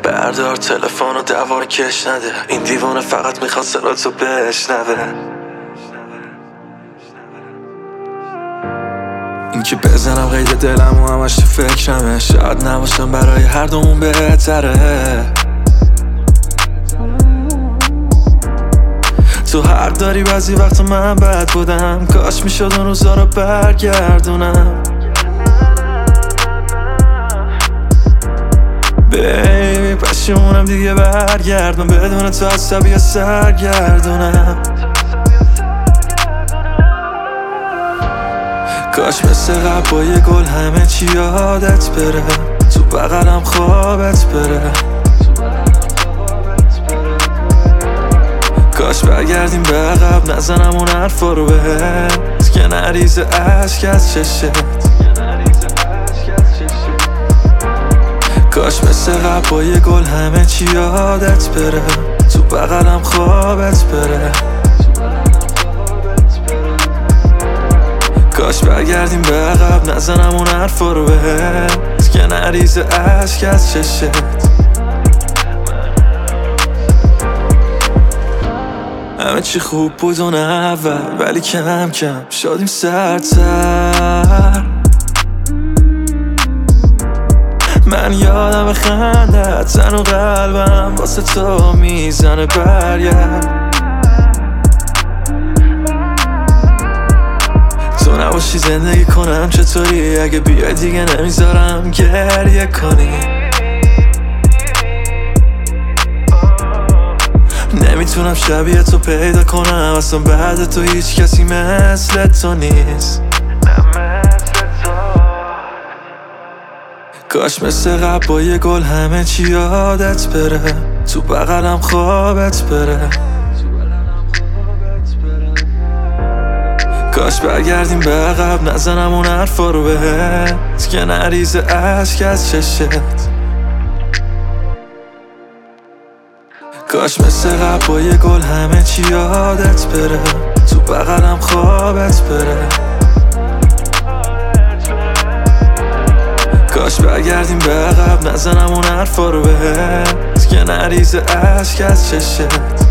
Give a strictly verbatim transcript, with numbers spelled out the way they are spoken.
بردار تلفن و دوار کش نده، این دیوانه فقط میخواد صداتو بشنوه. این که بزنم قید دلم و همش تو فکرمه، شاید نباشم برای هر دومون بهتره. تو حق داری بعضی وقتا من بد بودم، کاش میشد اون روزا رو برگردونم. بیبی پشیمونم دیگه برگرد، من بدون تو عصبی یا سرگردونم. کاش مثل قبل با یه گل همه چی یادت بره، تو بغلم خوابت بره. کاش برگردیم به عقب، نزنم اون حرفا رو بهت که نریزه عشق از چشت. کاش مثل قبل با یه گل همه چی یادت بره، تو بغلم خوابت بره. کاش برگردیم به عقب، نزنم اون حرفا رو بهت که نریزه عشق از چشت. همه چی خوب بود اون اول، ولی کم کم شدیم سردتر. من یادم خندت، تن و قلبم واسه تو میزنه برگرد. تو نباشی زندگی کنم چطوری، اگه بیای دیگه نمیذارم گریه کنی. نمیتونم شبیه تو پیدا کنم، اصلا بعد تو هیچ کسی مثل تو نیست. کاش مثل قبل با یه گل همه چی یادت بره، تو بغلم خوابت بره. کاش برگردیم به عقب، نزنم اون حرفا رو بهت که نریزه عشق از چشت. کاش مثل قبل با یه گل همه چی یادت بره، تو بغلم خوابت بره. کاش برگردیم به عقب، نزنم اون حرفا رو بهت که نریزه عشق از چشت.